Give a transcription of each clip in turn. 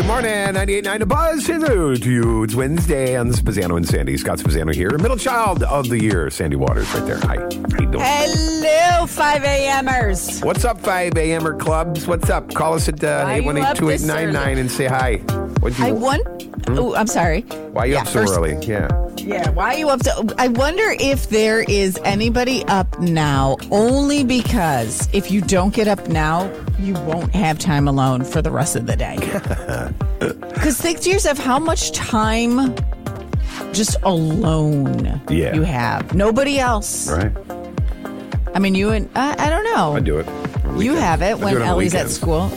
Good morning, 98.9 The Buzz. Hello to you. It's Wednesday on the Spazzano and Sandy. Scott Spazzano here. Middle child of the year, Sandy Waters right there. Hi. How you doing? Hello, 5 a.m.ers. What's up, 5 a.m.er clubs? What's up? Call us at 818-2899 and say hi. I'm sorry. Why are you up so early? Yeah, why are you up so... I wonder if there is anybody up now, only because if you don't get up now, you won't have time alone for the rest of the day. Because think to yourself how much time just alone you have. Nobody else. Right. I mean, you and... I don't know. I do it. You have it when Ellie's at school.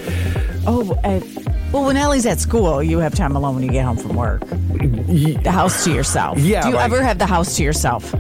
Well, when Ellie's at school, you have time alone when you get home from work. The house to yourself. Yeah. Do you ever have the house to yourself?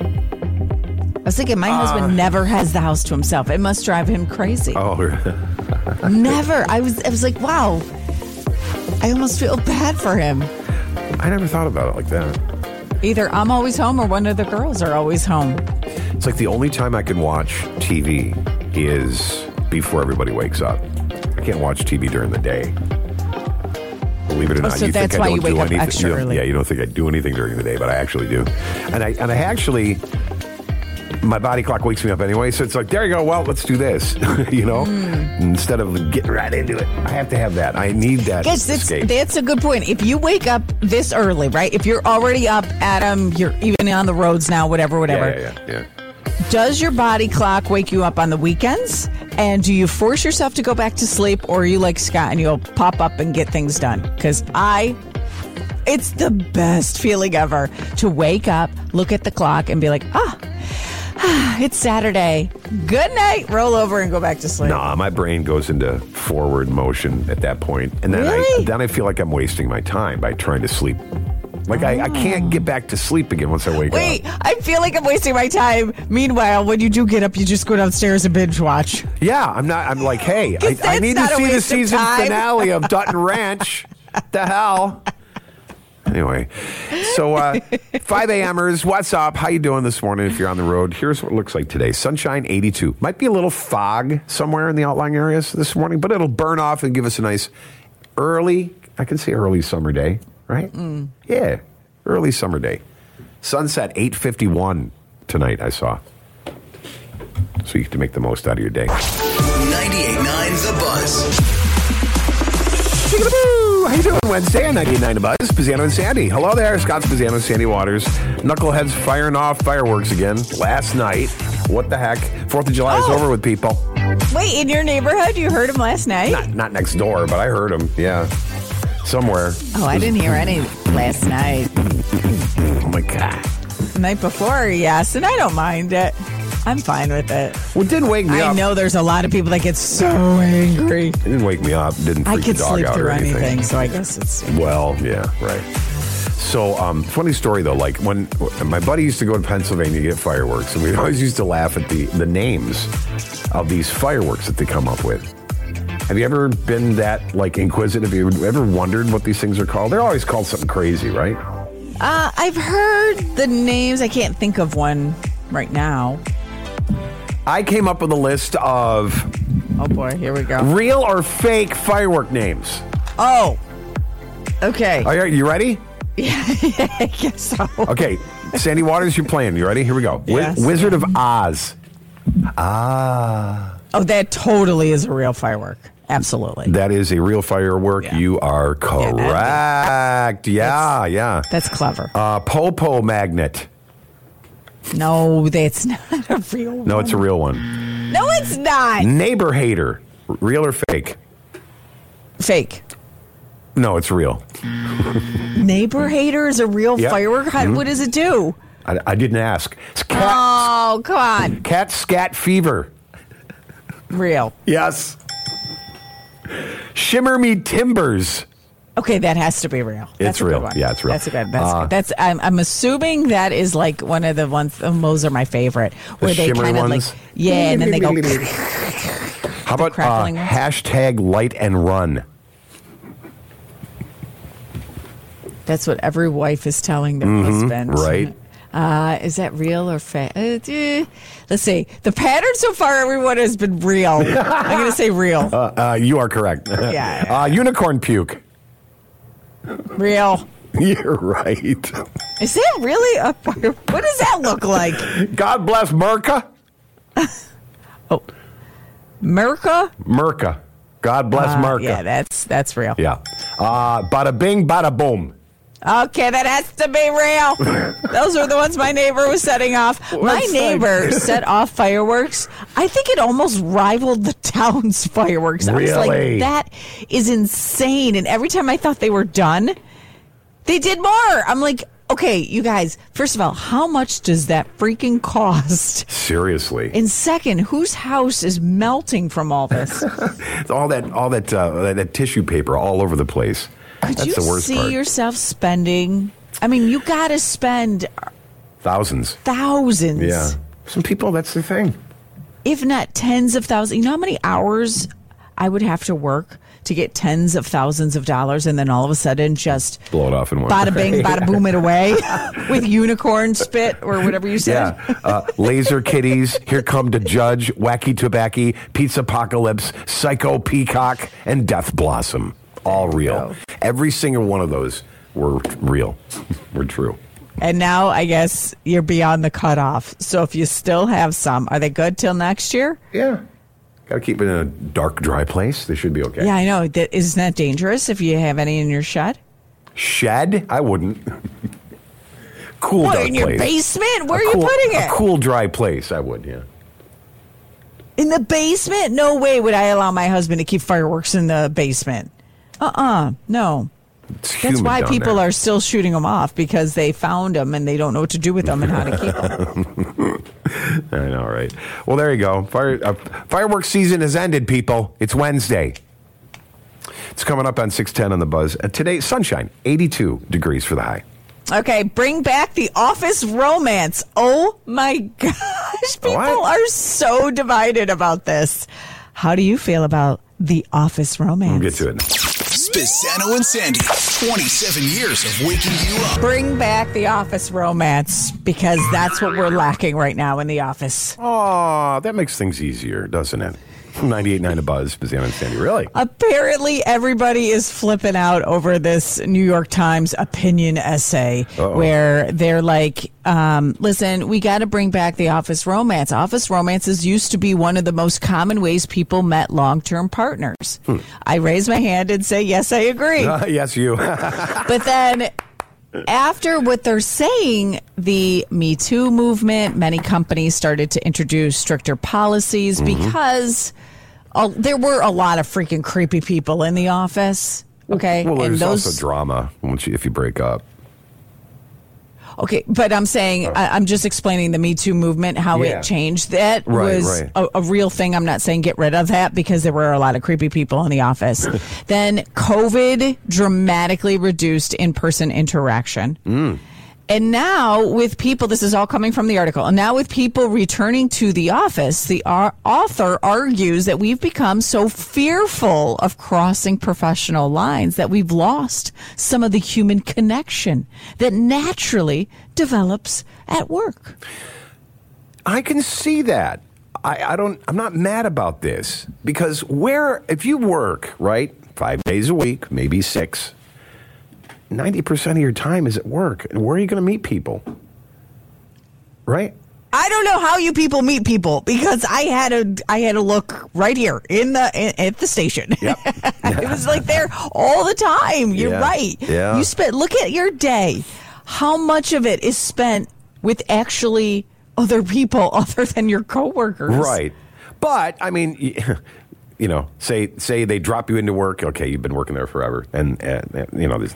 I was thinking, my husband never has the house to himself. It must drive him crazy. Oh, never. I was like, wow. I almost feel bad for him. I never thought about it like that. Either I'm always home or one of the girls are always home. It's like the only time I can watch TV is before everybody wakes up. I can't watch TV during the day. Believe it or not, so that's why you wake up extra early. Yeah, you don't think I do anything during the day, but I actually do. And I actually, my body clock wakes me up anyway, so it's like, there you go, well, let's do this, instead of getting right into it. I have to have that. I need that escape. That's a good point. If you wake up this early, right, if you're already up, Adam, you're even on the roads now, whatever. Yeah. Does your body clock wake you up on the weekends? And do you force yourself to go back to sleep, or are you like Scott and you'll pop up and get things done? Because it's the best feeling ever to wake up, look at the clock, and be like, it's Saturday. Good night. Roll over and go back to sleep. Nah, my brain goes into forward motion at that point. And then, I feel like I'm wasting my time by trying to sleep. Like, I can't get back to sleep again once I wake up. Wait, I feel like I'm wasting my time. Meanwhile, when you do get up, you just go downstairs and binge watch. Yeah, I'm like, hey, I need to see the season finale of Dutton Ranch. The hell? Anyway, so 5 a.m.ers, what's up? How you doing this morning if you're on the road? Here's what it looks like today. Sunshine, 82. Might be a little fog somewhere in the outlying areas this morning, but it'll burn off and give us a nice early summer day. Right? Yeah. Early summer day. Sunset, 8:51 tonight, I saw. So you have to make the most out of your day. 98.9 The Buzz. How you doing Wednesday on 98.9 The Buzz? Spazzano and Sandy. Hello there. Scott Spazzano, Sandy Waters. Knuckleheads firing off fireworks again last night. What the heck? 4th of July is over with, people. Wait, in your neighborhood? You heard them last night? Not next door, but I heard them. Yeah. Somewhere. Oh, I didn't hear any last night. Oh, my God. The night before, yes, and I don't mind it. I'm fine with it. Well, it didn't wake me up. I know there's a lot of people that get so angry. It didn't wake me up. Didn't freak the dog out or anything. I could sleep through anything, so I guess it's... Well, yeah, right. So, funny story, though. Like, when my buddy used to go to Pennsylvania to get fireworks, and we always used to laugh at the names of these fireworks that they come up with. Have you ever been that, like, inquisitive? Have you ever wondered what these things are called? They're always called something crazy, right? I've heard the names. I can't think of one right now. I came up with a list of... Oh, boy. Here we go. Real or fake firework names. Oh. Okay. Are you ready? Yeah, I guess so. Okay. Sandy Waters, you're playing. You ready? Here we go. Yes. Wizard of Oz. Oh, that totally is a real firework. Absolutely. That is a real firework. Yeah. You are correct. Yeah. That's clever. Popo magnet. No, that's not a real one. No, it's a real one. No, it's not. Neighbor hater. Real or fake? Fake. No, it's real. Neighbor hater is a real firework? What does it do? I didn't ask. Oh, come on. Cat scat fever. Real. Yes. Shimmer me timbers. Okay, that has to be real. It's real. Yeah, it's real. That's good. That's I'm assuming that is like one of the ones. Those are my favorite. Where they kind of like, and then they go. How about hashtag light and run? That's what every wife is telling their husband. Right. Is that real or fake? Let's see. The pattern so far, everyone has been real. I'm going to say real. You are correct. Yeah. Unicorn puke. Real. You're right. Is that really a fire? What does that look like? God bless Merca. Oh, Merca? Merca. God bless Merca. Yeah, that's real. Yeah. Bada bing, bada boom. Okay, that has to be real. Those are the ones my neighbor was setting off. My neighbor set off fireworks. I think it almost rivaled the town's fireworks. I was like, that is insane. And every time I thought they were done, they did more. I'm like, okay, you guys, first of all, how much does that freaking cost? Seriously. And second, whose house is melting from all this? all that tissue paper all over the place. Could That's you the worst see part. yourself spending? I mean, you got to spend thousands. Yeah. Some people, that's the thing. If not tens of thousands. You know how many hours I would have to work to get tens of thousands of dollars and then all of a sudden just blow it off in one. Bada bing, bada boom it away with unicorn spit or whatever you said. Yeah. Laser kitties, Here Come the Judge, Wacky Tobacco, Pizza Apocalypse, Psycho Peacock, and Death Blossom. All real. Oh. Every single one of those were real. Were true. And now I guess you're beyond the cutoff. So if you still have some, are they good till next year? Yeah. Got to keep it in a dark, dry place. They should be okay. Yeah, I know. Isn't that dangerous if you have any in your shed? Shed? I wouldn't. Cool, what, dark in your place. basement? Where are you putting it? A cool, dry place. I would, yeah. In the basement? No way would I allow my husband to keep fireworks in the basement. No. That's why people are still shooting them off, because they found them and they don't know what to do with them and how to keep them. I know, right? Well, there you go. Fireworks season has ended, people. It's Wednesday. It's coming up on 6:10 on the Buzz. Today, sunshine, 82 degrees for the high. Okay, bring back the office romance. Oh, my gosh. People are so divided about this. How do you feel about the office romance? We'll get to it. Pisano and Sandy, 27 years of waking you up. Bring back the office romance, because that's what we're lacking right now in the office. Oh, that makes things easier, doesn't it? 98.9 The Buzz, Pisano and Sandy. Really? Apparently, everybody is flipping out over this New York Times opinion essay where they're like, listen, we got to bring back the office romance. Office romances used to be one of the most common ways people met long-term partners. I raise my hand and say, yes, I agree. Yes, you. But then after what they're saying, the Me Too movement, many companies started to introduce stricter policies because there were a lot of freaking creepy people in the office. Okay. Well, there's also drama if you break up. Okay, but I'm saying, I'm just explaining the Me Too movement, how it changed. That was a real thing. I'm not saying get rid of that, because there were a lot of creepy people in the office. Then COVID dramatically reduced in-person interaction. And now with people, this is all coming from the article, and now with people returning to the office, the author argues that we've become so fearful of crossing professional lines that we've lost some of the human connection that naturally develops at work. I can see that. I'm not mad about this, because if you work, right, 5 days a week, maybe 6, 90% of your time is at work. And where are you going to meet people? Right? I don't know how you people meet people, because I had to look right here at the station. Yep. It was like there all the time. You're right. Yeah. Look at your day. How much of it is spent with actually other people other than your coworkers? Right. But I mean, you know, say they drop you into work. Okay, you've been working there forever, and you know,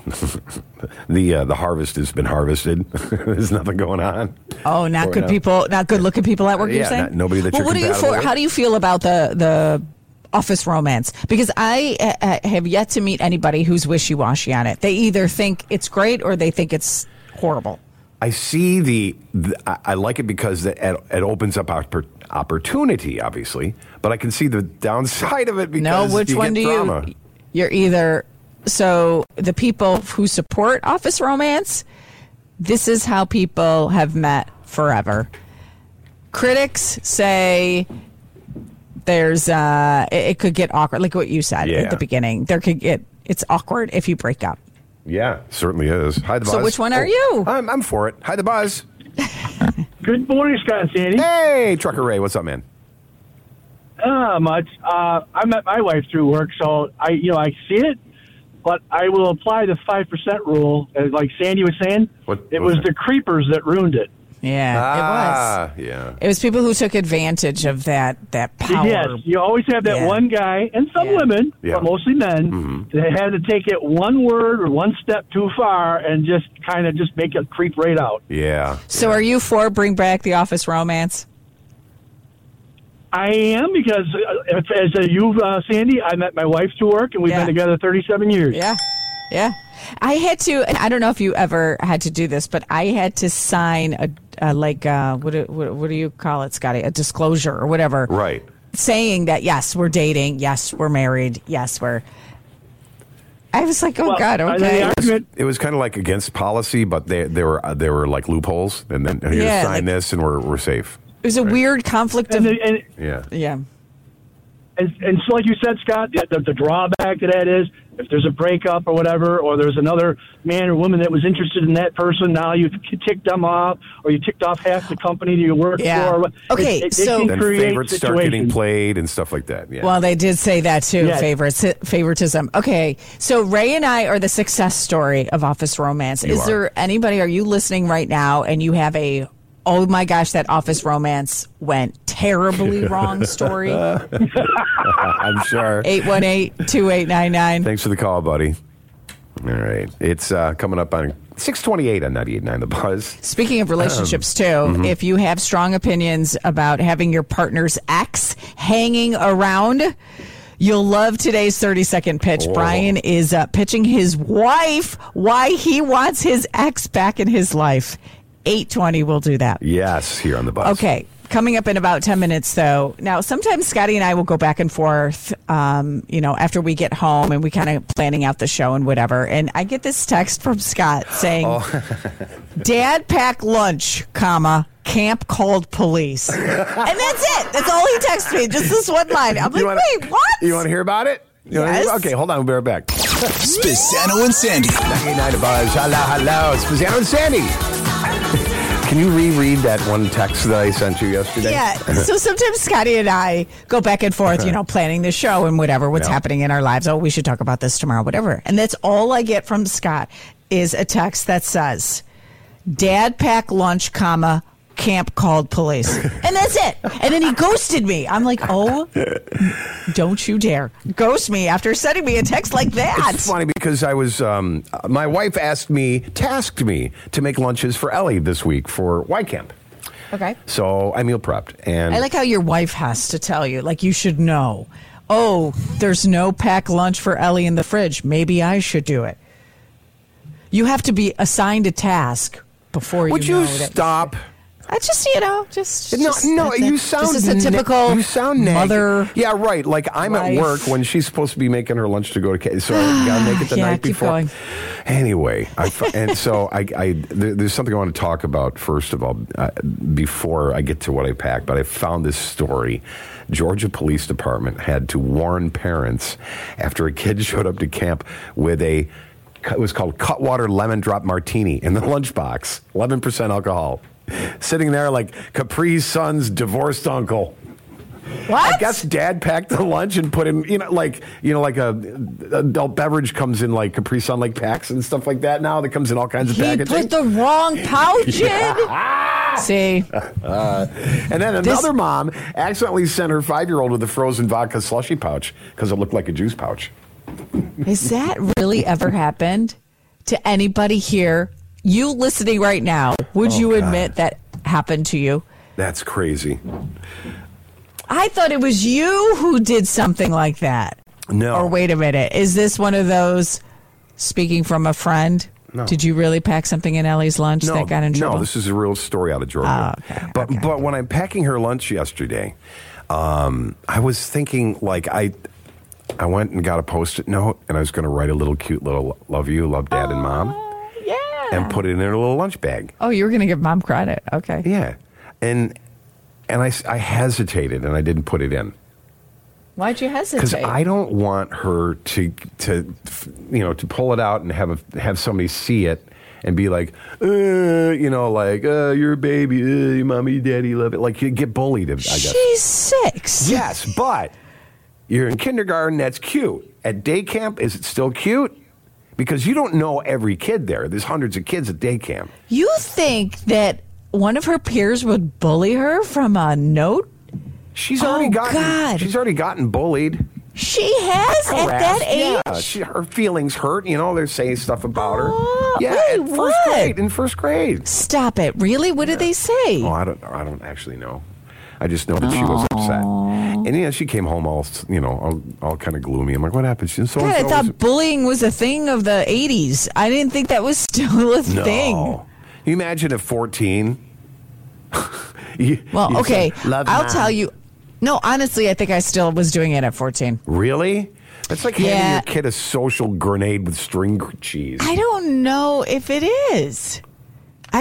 the harvest has been harvested. There's nothing going on. Oh, not good people, not good looking people at work. You're saying nobody that you're compatible with. How do you feel about the office romance? Because I have yet to meet anybody who's wishy-washy on it. They either think it's great or they think it's horrible. I see I like it because it opens up opportunity, obviously, but I can see the downside of it because which one do drama. You're either, so the people who support office romance, this is how people have met forever. Critics say there's it could get awkward, like what you said at the beginning. It's awkward if you break up. Yeah, certainly is. Hi, the Buzz. So which one are you? I'm for it. Hi, the Buzz. Good morning, Scott and Sandy. Hey, Trucker Ray. What's up, man? Not much. I met my wife through work, so I see it, but I will apply the 5% rule, as like Sandy was saying. It was the creepers that ruined it. Yeah, it was. Yeah. It was people who took advantage of that power. Yes, you always have that one guy, and some women, but mostly men, that had to take it one word or one step too far and just kind of just make it creep right out. Yeah. So are you for bring back the office romance? I am, because as you, Sandy, I met my wife through work, and we've been together 37 years. Yeah. Yeah. I had to, and I don't know if you ever had to do this, but I had to sign what do you call it, Scotty? A disclosure or whatever. Right. Saying that, yes, we're dating. Yes, we're married. Yes, I was like, oh, God, okay. It was kind of like against policy, but there were like loopholes, and then here, sign this, and we're safe. It was a weird conflict of... Yeah. And so like you said, Scott, the drawback to that is if there's a breakup or whatever, or there's another man or woman that was interested in that person, now you ticked them off, or you ticked off half the company that you work for. Okay, so... Then favorites start getting played and stuff like that. Yeah. Well, they did say that too, favoritism. Okay, so Ray and I are the success story of Office Romance. Are you listening right now and you have oh my gosh, that Office Romance went terribly wrong story? I'm sure. 818-2899. Thanks for the call, buddy. All right. It's coming up on 628 on 98.9 The Buzz. Speaking of relationships, too, if you have strong opinions about having your partner's ex hanging around, you'll love today's 30-second pitch. Oh. Brian is pitching his wife why he wants his ex back in his life. 8:20 will do that. Yes, here on the Buzz. Okay, coming up in about 10 minutes, though. Now, sometimes Scotty and I will go back and forth, after we get home and we kind of planning out the show and whatever. And I get this text from Scott saying, Dad packed lunch, camp called police. And that's it. That's all he texted me. Just this one line. I'm like, wait, what? You want to hear about it? Yes. Okay, hold on. We'll be right back. Spezzano and Sandy. 98.9 The Buzz. Hello. Spezzano and Sandy. Can you reread that one text that I sent you yesterday? Yeah. So sometimes Scotty and I go back and forth, planning the show and whatever, what's happening in our lives. Oh, we should talk about this tomorrow, whatever. And that's all I get from Scott is a text that says, Dad packed lunch, camp called police. And that's it. And then he ghosted me. I'm like, oh, don't you dare ghost me after sending me a text like that. It's funny because I was, my wife tasked me to make lunches for Ellie this week for Y Camp. Okay. So I meal prepped. And I like how your wife has to tell you, like you should know, oh, there's no packed lunch for Ellie in the fridge. Maybe I should do it. You have to be assigned a task before Would you stop? I just, you sound just a typical mother. Yeah, right. Like I'm wife. at work when she's supposed to be making her lunch to go to, so I gotta make it the night before. Going. Anyway, there's something I want to talk about first of all before I get to what I packed. But I found this story. Georgia Police Department had to warn parents after a kid showed up to camp with it was called Cutwater Lemon Drop Martini in the lunchbox, 11% alcohol. Sitting there like Capri Sun's divorced uncle. What? I guess Dad packed the lunch and put in, like a adult beverage comes in like Capri Sun like packs and stuff like that now. That comes in all kinds of packaging. He put the wrong pouch in. See. And then another mom accidentally sent her 5-year-old with a frozen vodka slushy pouch because it looked like a juice pouch. Has that really ever happened to anybody here? You listening right now, would you admit that happened to you? That's crazy. I thought it was you who did something like that. No. Or wait a minute. Is this one of those, speaking from a friend? No. Did you really pack something in Ellie's lunch that got in trouble? No, this is a real story out of Georgia. Oh, okay. But when I'm packing her lunch yesterday, I was thinking like I went and got a Post-it note and I was going to write a little cute little love you, love Dad and Mom. And put it in her little lunch bag. Oh, you were going to give Mom credit. Okay. Yeah. And I hesitated and I didn't put it in. Why'd you hesitate? Because I don't want her to pull it out and have somebody see it and be like, you're a baby, your mommy, daddy love it. Like, you get bullied, I guess. She's 6. Yes, but you're in kindergarten, that's cute. At day camp, is it still cute? Because you don't know every kid there. There's hundreds of kids at day camp. You think that one of her peers would bully her from a note? She's already gotten bullied. She has Harassed. at that age? Yeah, her feelings hurt. They're saying stuff about her. Yeah, wait, in first grade. Stop it. Really? What did they say? Oh, I don't actually know. I just know that she was upset. And she came home all kind of gloomy. I'm like, what happened? She God, I thought bullying was a thing of the 80s. I didn't think that was still a thing. Can you imagine at 14? Okay. I'll tell you. No, honestly, I think I still was doing it at 14. Really? That's like handing your kid a social grenade with string cheese. I don't know if it is. I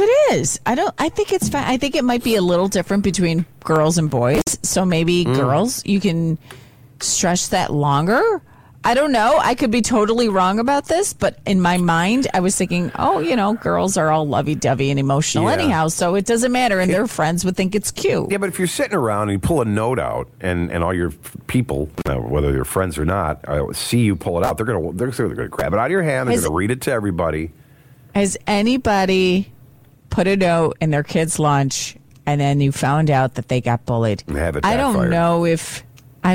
think it's fine. I think it might be a little different between girls and boys. So maybe girls, you can stretch that longer. I don't know. I could be totally wrong about this, but in my mind, I was thinking, girls are all lovey-dovey and emotional anyhow, so it doesn't matter, and their friends would think it's cute. Yeah, but if you're sitting around and you pull a note out, and all your people, whether they're friends or not, see you pull it out, they're gonna grab it out of your hand. They're gonna read it to everybody. Has anybody put a note in their kid's lunch, and then you found out that they got bullied? I don't know if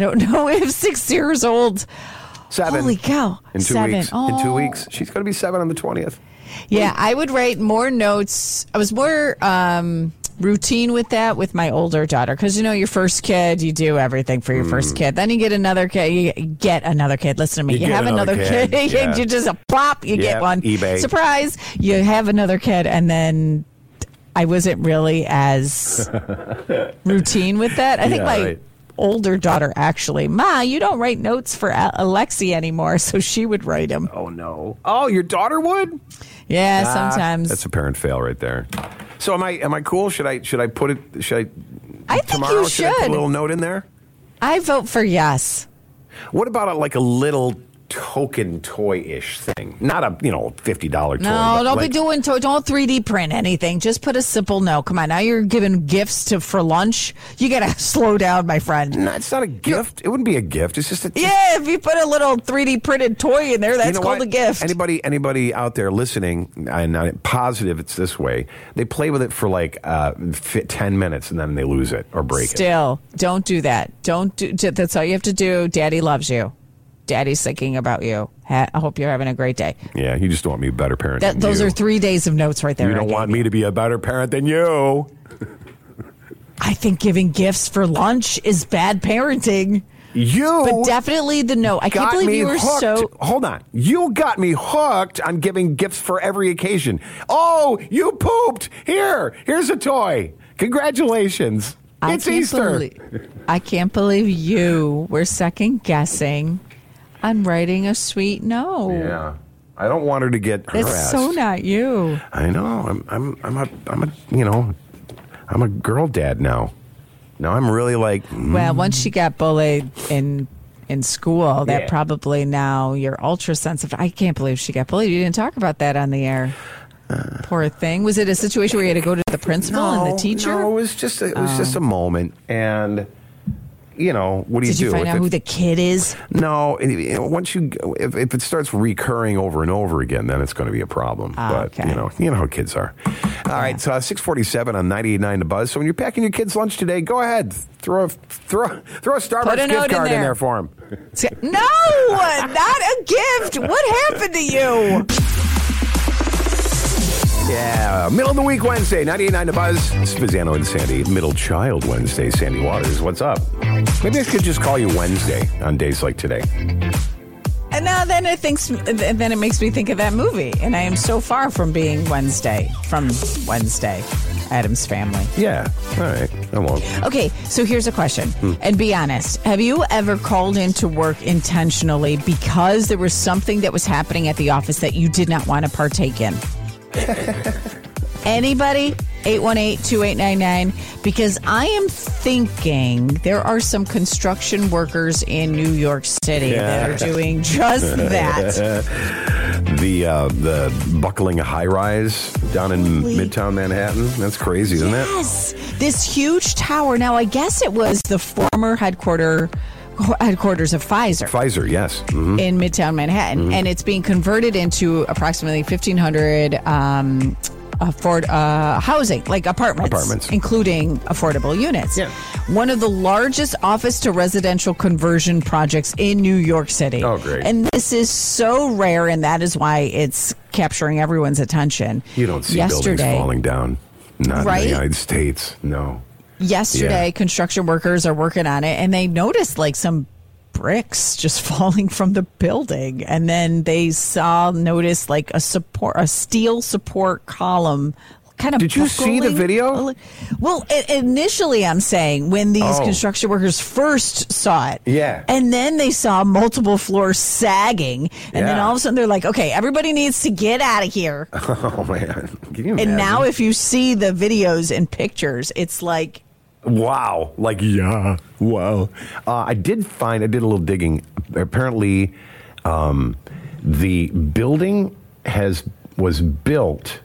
6 years old. 7. Holy cow. In 2 weeks. Oh. In 2 weeks. She's going to be 7 on the 20th. Yeah, I would write more notes. I was more routine with that with my older daughter. Because, your first kid, you do everything for your first kid. Then you get another kid. You get another kid. Listen to me. You have another kid. Yeah. You just plop. You get one. eBay. Surprise. You have another kid. And then I wasn't really as routine with that. I think my older daughter actually, Ma, you don't write notes for Alexi anymore, so she would write them. Oh no! Oh, your daughter would? Yeah, sometimes. That's a parent fail right there. So am I cool? Should I put it? I think tomorrow, you should. I put a little note in there? I vote for yes. What about a little token toy-ish thing? Not a $50 toy. No, don't be doing toy. Don't 3D print anything. Just put a simple note. Come on, now you're giving gifts for lunch. You gotta slow down, my friend. No, it's not a gift. It wouldn't be a gift. It's just if you put a little 3D printed toy in there, that's called a gift. Anybody out there listening, and I'm positive it's this way. They play with it for 10 minutes and then they lose it or break it. Still, don't do that. That's all you have to do. Daddy loves you. Daddy's thinking about you. I hope you're having a great day. Yeah, you just want me a better parent than those are 3 days of notes right there. You don't want me to be a better parent than you. I think giving gifts for lunch is bad parenting. But definitely the note. I can't believe you were so... Hold on. You got me hooked on giving gifts for every occasion. Oh, you pooped. Here's a toy. Congratulations. It's Easter. I can't believe you were second guessing on writing a sweet note. Yeah, I don't want her to get harassed. It's so not you. I know. I'm a girl dad now. Now I'm really Well, once she got bullied in school, that probably now you're ultra sensitive. I can't believe she got bullied. You didn't talk about that on the air. Poor thing. Was it a situation where you had to go to the principal and the teacher? No, it was just a moment. And what do you do? Did you find out who the kid is? No. Once if it starts recurring over and over again, then it's going to be a problem. But okay. You know how kids are. All right. So 6:47 on 98.9 The Buzz. So when you're packing your kids' lunch today, go ahead, throw a Starbucks gift card in there for them. No, not a gift. What happened to you? Yeah, middle of the week Wednesday, 98.9 The Buzz. It's Spezzano and Sandy. Middle Child Wednesday, Sandy Waters. What's up? Maybe I could just call you Wednesday on days like today. And now then it makes me think of that movie. And I am so far from being Wednesday, Addams Family. Yeah, all right, I won't. Okay, so here's a question. And be honest. Have you ever called into work intentionally because there was something that was happening at the office that you did not want to partake in? Anybody? 818-2899, because I am thinking there are some construction workers in New York City that are doing just that. The buckling high-rise down in Midtown Manhattan. That's crazy, isn't it? Yes. This huge tower. Now, I guess it was the former headquarters of Pfizer. Pfizer, yes. Mm-hmm. In Midtown Manhattan. Mm-hmm. And it's being converted into approximately 1,500 housing, like apartments, including affordable units. Yeah. One of the largest office to residential conversion projects in New York City. Oh, great. And this is so rare, and that is why it's capturing everyone's attention. You don't see buildings falling down. Not in the United States, no. Yesterday, construction workers are working on it, and they noticed like some bricks just falling from the building, and then they noticed like a steel support column. Kind of. Did you see the video? Well, initially, I'm saying when these construction workers first saw it, and then they saw multiple floors sagging, and then all of a sudden they're like, "Okay, everybody needs to get out of here." Oh man! Can you imagine? And now, if you see the videos and pictures, it's like. Wow. Wow. I did a little digging. Apparently, the building was built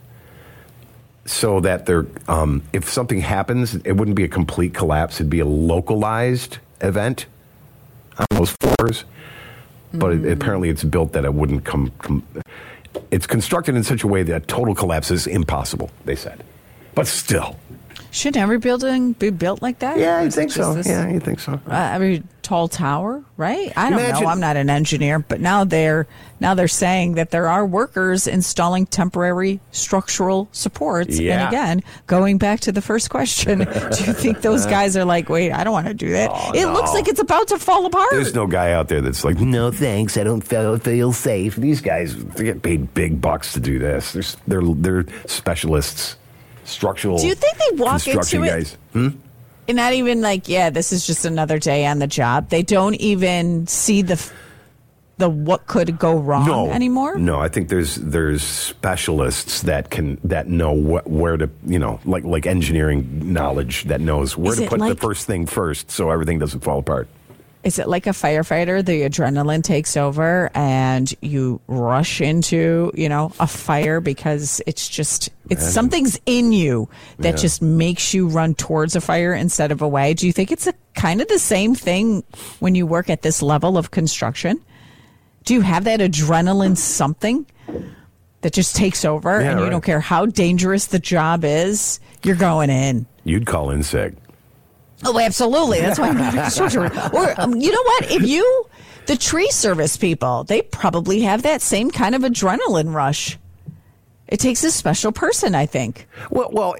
so that if something happens, it wouldn't be a complete collapse. It'd be a localized event on those floors. But apparently it's built that it wouldn't it's constructed in such a way that total collapse is impossible, they said. But still. Should every building be built like that? Yeah, I think so. You think so. Every tall tower, right? I don't know. I'm not an engineer, but now they're saying that there are workers installing temporary structural supports. Yeah. And again, going back to the first question, do you think those guys are like, wait, I don't want to do that? It looks like it's about to fall apart. There's no guy out there that's like, no thanks, I don't feel safe. These guys, they get paid big bucks to do this. They're specialists. Structural. Do you think they walk into it? Guys. And not even like, this is just another day on the job. They don't even see the what could go wrong anymore. No, I think there's specialists that know where to, like engineering knowledge that knows where to put the first thing first, so everything doesn't fall apart. Is it like a firefighter? The adrenaline takes over and you rush into, a fire because it's something's in you that just makes you run towards a fire instead of away. Do you think it's kind of the same thing when you work at this level of construction? Do you have that adrenaline something that just takes over and you don't care how dangerous the job is? You're going in. You'd call in sick. Oh, absolutely. That's why I'm not a construction worker. Or, you know what? The tree service people, they probably have that same kind of adrenaline rush. It takes a special person, I think. Well,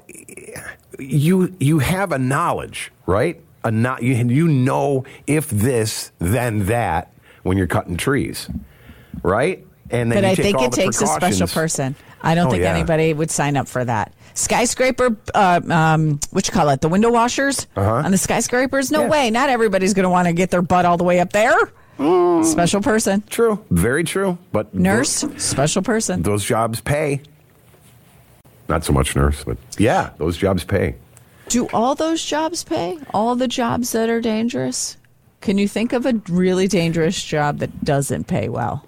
you have a knowledge, right? You know if this, then that when you're cutting trees, right? And then but I think it takes a special person. I don't think anybody would sign up for that. Skyscraper, what you call it, the window washers on the skyscrapers? No way. Not everybody's going to want to get their butt all the way up there. Special person. True. Very true. But nurse, special person. Those jobs pay. Not so much nurse, but those jobs pay. Do all those jobs pay? All the jobs that are dangerous? Can you think of a really dangerous job that doesn't pay well?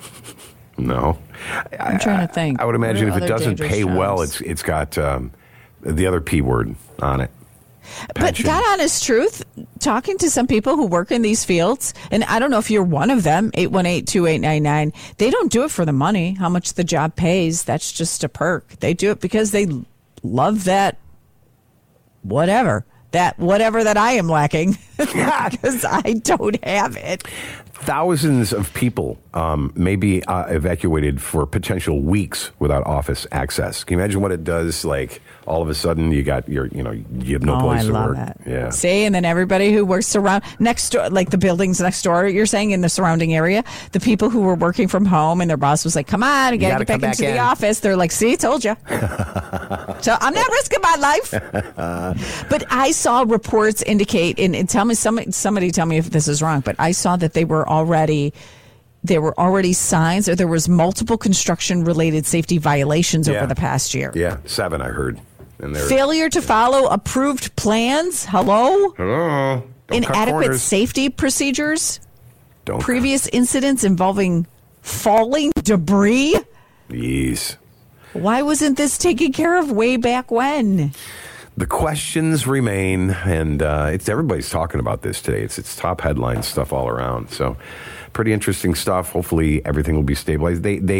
No. I'm trying to think. I would imagine if it doesn't pay well, it's got the other P word on it. Pension. But God honest truth, talking to some people who work in these fields, and I don't know if you're one of them, 818-2899, they don't do it for the money, how much the job pays. That's just a perk. They do it because they love that whatever that I am lacking because I don't have it. Thousands of people may be evacuated for potential weeks without office access. Can you imagine what it does? Like all of a sudden you have no place to work. That. Yeah. See, and then everybody who works next door, like the buildings next door, you're saying in the surrounding area, the people who were working from home and their boss was like, come on, you got to get back into the office. They're like, see, told you. So I'm not risking my life. But I saw reports indicate, and tell me, somebody tell me if this is wrong, but I saw that there were already signs, or there was multiple construction related safety violations over the past year. Yeah, 7 I heard. And they're failure to follow approved plans. Hello? Don't Inadequate safety procedures. Previous incidents involving falling debris. Jeez. Why wasn't this taken care of way back when? The questions remain, and everybody's talking about this today. It's top headline stuff all around. So, pretty interesting stuff. Hopefully, everything will be stabilized. They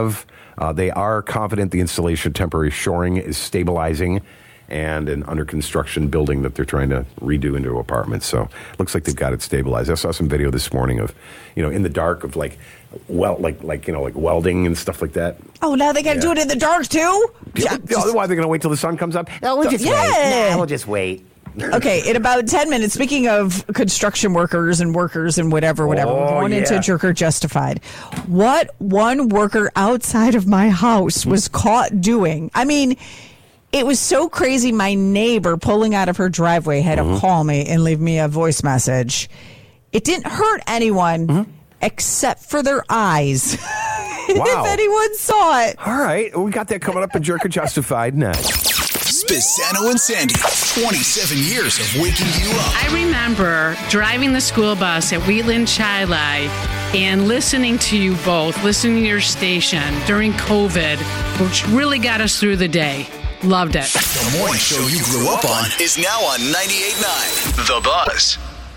are confident the installation of temporary shoring is stabilizing, and an under construction building that they're trying to redo into apartments. So, looks like they've got it stabilized. I saw some video this morning of, in the dark of like welding and stuff like that. Oh, now they got to do it in the dark too? Otherwise, they're going to wait till the sun comes up. No, we'll just wait. Nah, we'll just wait. Okay, in about 10 minutes, speaking of construction workers and whatever, we're going into Jerker Justified. What one worker outside of my house was caught doing. I mean, it was so crazy. My neighbor pulling out of her driveway had to call me and leave me a voice message. It didn't hurt anyone except for their eyes. Wow. If anyone saw it. All right. We got that coming up in Jerker Justified next. Spezzano and Sandy, 27 years of waking you up. I remember driving the school bus at Wheatland Chi-Li and listening to you both, listening to your station during COVID, which really got us through the day. Loved it. The morning show you grew up on is now on 98.9 The Buzz.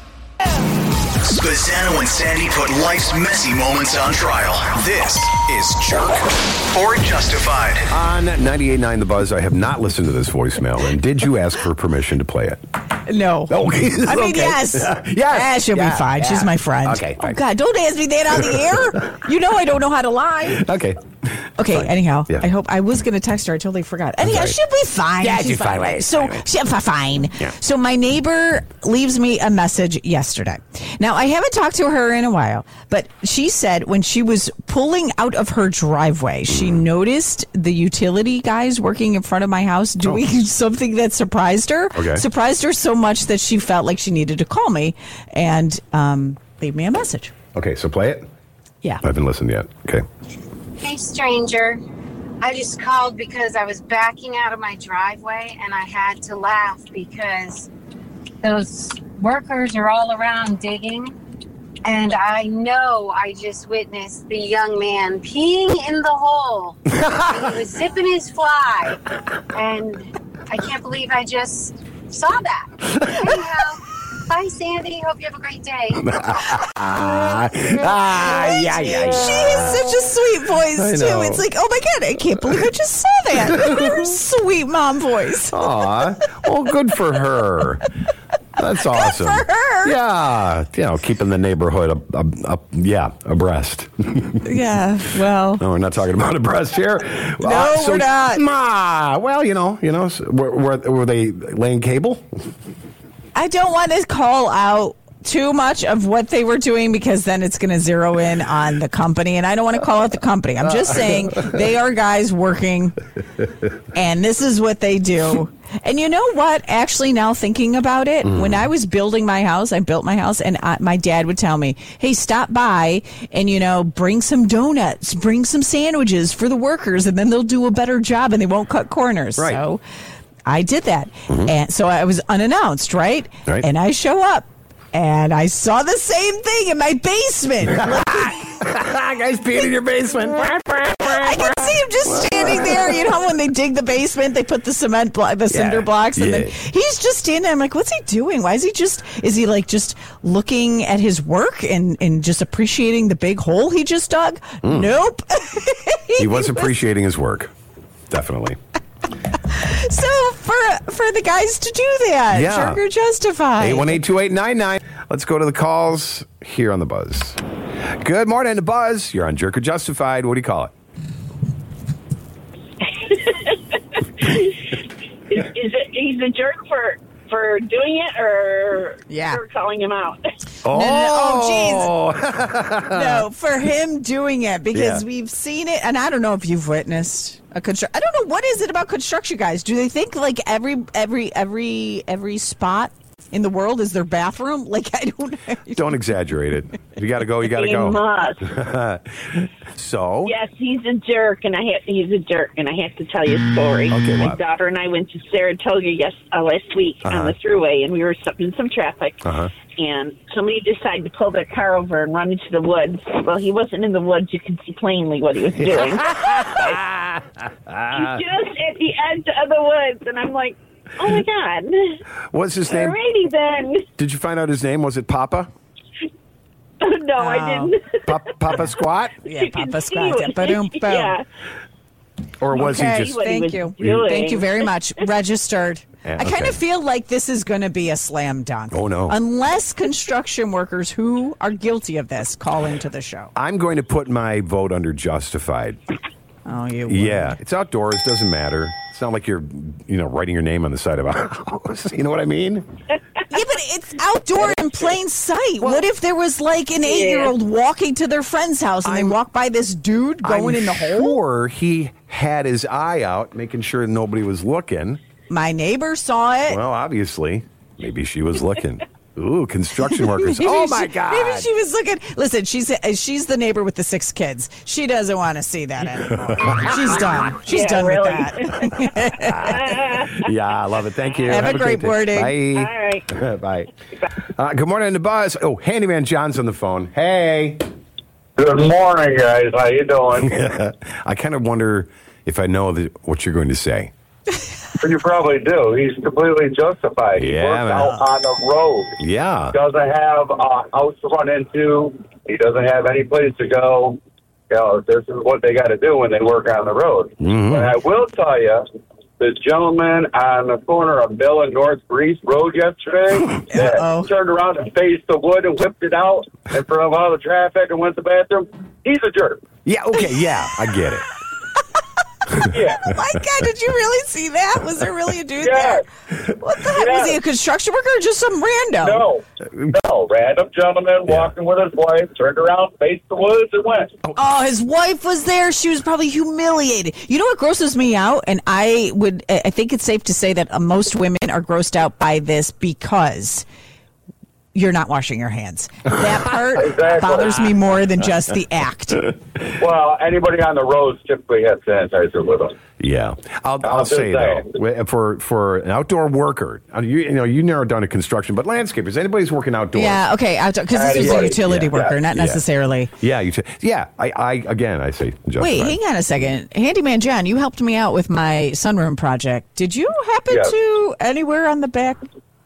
Spezzano and Sandy put life's messy moments on trial. This is Jerk or Justified. On 98.9 The Buzz, I have not listened to this voicemail. And did you ask for permission to play it? No. Okay. I mean, yes. Yes. She'll be fine. She's my friend. Okay. Oh, God, don't ask me that on the air. You know I don't know how to lie. Okay. Okay, fine. Anyhow, Yeah. I hope I was going to text her. I totally forgot. Anyhow, she'll be fine. Yeah, she's fine. Fine. So, she'll be fine. Yeah. So, my neighbor leaves me a message yesterday. Now, I haven't talked to her in a while, but she said when she was pulling out of her driveway, she noticed the utility guys working in front of my house doing something that surprised her. Okay. Surprised her so much that she felt like she needed to call me and leave me a message. Okay, so play it? Yeah. I haven't listened yet. Okay. Hey, stranger. I just called because I was backing out of my driveway and I had to laugh because those workers are all around digging. And I know I just witnessed the young man peeing in the hole. He was zipping his fly. And I can't believe I just saw that. Anyhow, bye, Sandy. Hope you have a great day. Yeah. She has such a sweet voice, too. It's like, oh, my God, I can't believe I just saw that. Her sweet mom voice. Aw. Well, good for her. That's awesome. Good for her. Yeah. Keeping the neighborhood abreast. Yeah, well. No, we're not talking about abreast here. No, we're not. Well, were they laying cable? I don't want to call out too much of what they were doing because then it's going to zero in on the company. And I don't want to call out the company. I'm just saying they are guys working and this is what they do. And you know what? Actually, now thinking about it, when I was building my house, I built my house and my dad would tell me, hey, stop by and, bring some donuts, bring some sandwiches for the workers and then they'll do a better job and they won't cut corners. Right. So I did that. And so I was unannounced, right? And I show up. And I saw the same thing in my basement. Guys peeing in your basement. I can see him just standing there. You know, when they dig the basement, they put the cement the cinder blocks, and then he's just standing there. I'm like, what's he doing? Why is he just looking at his work and just appreciating the big hole he just dug? Nope. He was appreciating his work. Definitely. So for the guys to do that, Jerk or Justified. 818-2899. Let's go to the calls here on The Buzz. Good morning, The Buzz. You're on Jerk or Justified. What do you call it? He's a jerk for doing it or for calling him out? Oh, jeez. No, for him doing it because we've seen it, and I don't know if you've witnessed a construction. I don't know what is it about construction guys. Do they think like every spot in the world is their bathroom? Like, I don't know. Don't exaggerate it. If you got to go, you got to go. Must. So? Yes, he's a jerk, and I have to tell you a story. Okay, My what? daughter and I went to Saratoga last week on the thruway, and we were stuck in some traffic. And somebody decided to pull their car over and run into the woods. Well, he wasn't in the woods. You could see plainly what he was doing. He's just at the edge of the woods, and I'm like, oh, my God. What's his name? Alrighty, then. Did you find out his name? Was it Papa? No, I didn't. Papa Squat? Yeah, Papa Squat. Yeah. Or was he just... Thank you. Thank you very much. Registered. Yeah, I kind okay. of feel like this is going to be a slam dunk. Oh, no. Unless construction workers who are guilty of this call into the show. I'm going to put my vote under justified. Oh, you would. Yeah, it's outdoors. Doesn't matter. It's not like you're, writing your name on the side of a house. You know what I mean? Yeah, but it's outdoor in plain sight. What if there was like an 8-year-old walking to their friend's house and they walk by this dude going in the hole? Sure, he had his eye out, making sure nobody was looking. My neighbor saw it. Well, obviously, maybe she was looking. Ooh, construction workers. Oh, my God. Maybe she was looking. Listen, she's the neighbor with the 6 kids. She doesn't want to see that anymore. She's done. She's done really. with that. Yeah, I love it. Thank you. Have a great day. morning. Bye. All Bye. right. Good morning, the Buzz. Oh, Handyman John's on the phone. Hey. Good morning, guys. How you doing? I kind of wonder if I know what you're going to say. You probably do. He's completely justified. He Yeah, works man. out on the road. Yeah. He doesn't have a house to run into. He doesn't have any place to go. This is what they got to do when they work on the road. Mm-hmm. But I will tell you, the gentleman on the corner of Mill and North Grease Road yesterday that turned around and faced the wood and whipped it out in front of all the traffic and went to the bathroom, he's a jerk. Yeah, okay, yeah, I get it. Yeah. Oh my God, did you really see that? Was there really a dude Yes. there? What the heck? Was he a construction worker or just some rando? No, random gentleman walking with his wife, turned around, faced the woods, and went. Oh, his wife was there. She was probably humiliated. You know what grosses me out? And I think it's safe to say that most women are grossed out by this because you're not washing your hands. That part bothers me more than just the act. Well, anybody on the roads typically has sanitizer with them. Yeah, I'll say though, for an outdoor worker, you narrowed down to construction, but landscapers, anybody's working outdoors. Yeah, okay, because this is a utility worker, not necessarily. Yeah, I say justified. Wait, hang on a second, Handyman John, you helped me out with my sunroom project. Did you happen to anywhere on the back?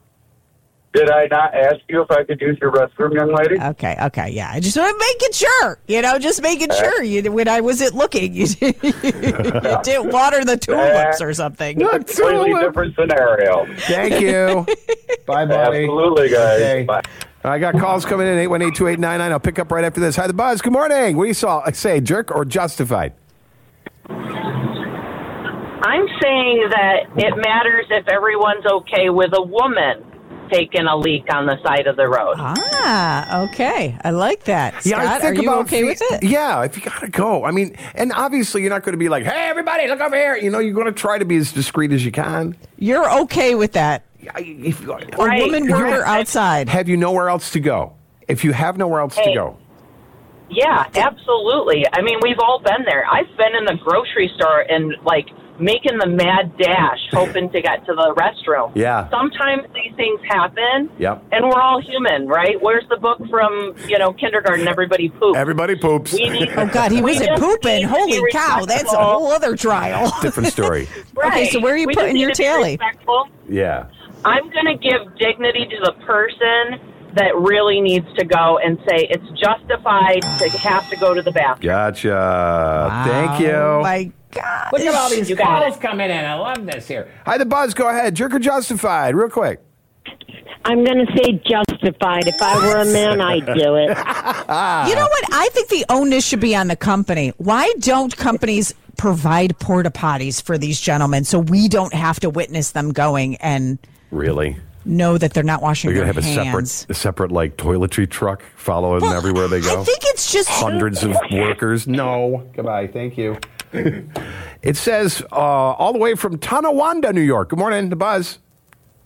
Did I not ask you if I could use your restroom, young lady? Okay, yeah. I just want to make it sure, just making sure. When I wasn't looking, you didn't water the tulips or something. Completely different scenario. Thank you. Bye, buddy. Absolutely, guys. Okay. Bye. I got calls coming in, 818-2899. I'll pick up right after this. Hi, the Buzz. Good morning. What do you say, jerk or justified? I'm saying that it matters if everyone's okay with a woman taking a leak on the side of the road. Okay. I like that. Yeah, Scott, are you okay with it? Yeah, if you got to go. I mean, and obviously you're not going to be like, hey, everybody, look over here. You're going to try to be as discreet as you can. You're okay with that. A woman worker outside. Have you nowhere else to go? If you have nowhere else to go. Yeah, absolutely. I mean, we've all been there. I've been in the grocery store and, making the mad dash, hoping to get to the restroom. Yeah. Sometimes these things happen. Yep. And we're all human, right? Where's the book from, kindergarten? Everybody poops. Everybody poops. Oh, God, he wasn't pooping. Holy cow, that's a whole other trial. Different story. Right. Okay, so where are you putting your tally? Yeah. I'm going to give dignity to the person that really needs to go and say it's justified to have to go to the bathroom. Gotcha. Wow. Thank you. Oh, my God. Look at all these calls coming in. I love this here. Hi, the Buzz. Go ahead. Jerk or justified? Real quick. I'm going to say justified. If I were a man, I'd do it. You know what? I think the onus should be on the company. Why don't companies provide porta potties for these gentlemen so we don't have to witness them going and really know that they're not washing their hands? They're going to have a separate toiletry truck following them everywhere they go? I think it's just hundreds of workers. No. Goodbye. Thank you. It says all the way from Tonawanda, New York. Good morning, the Buzz.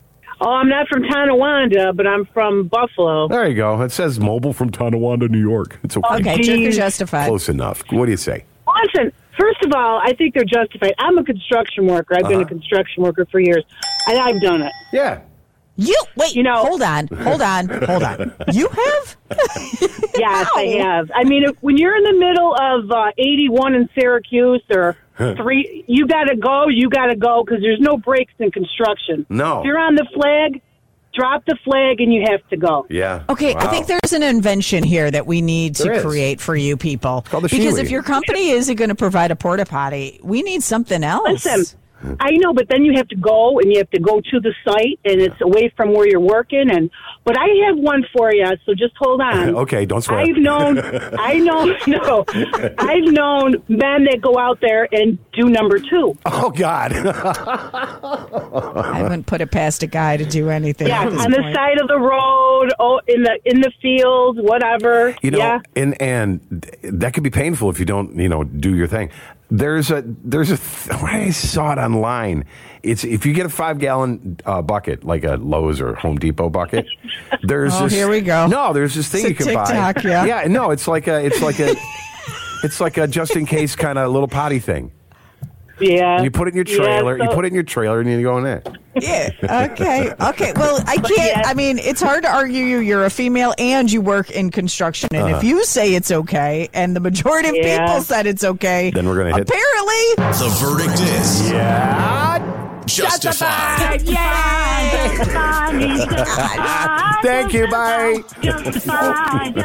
Oh, I'm not from Tonawanda, but I'm from Buffalo. There you go. It says mobile from Tonawanda, New York. It's okay. Okay, Jerk or Justified? Close enough. What do you say? Listen, first of all, I think they're justified. I'm a construction worker. I've been a construction worker for years, and I've done it. Yeah. Hold on. You have? Yes, I have. I mean, when you're in the middle of 81 in Syracuse or 3, you got to go because there's no breaks in construction. No. If you're on the flag, drop the flag and you have to go. Yeah. Okay, wow. I think there's an invention here that we need to create for you people. It's called the because Shiwi. if your company isn't going to provide a porta potty, we need something else. Listen, I know, but then you have to go and you have to go to the site and it's away from where you're working. But I have one for you, so just hold on. Okay, don't swear. I've known men that go out there and do number 2. Oh God. I wouldn't put it past a guy to do anything. Yeah, on the side of the road, in the field, whatever. And that could be painful if you don't, do your thing. There's a I saw it online. It's if you get a 5-gallon bucket, like a Lowe's or Home Depot bucket. There's here we go. No, there's this thing it's you can TikTok, buy. Yeah, no, it's like a just in case kind of little potty thing. Yeah. And you put it in your trailer. You put it in your trailer, and you go in there. Yeah. Okay. Well, I can't. I mean, it's hard to argue you're a female and you work in construction. And if you say it's okay, and the majority of people said it's okay, then we're going to hit. The verdict is justified. Yay! Thank you. Bye. Justified.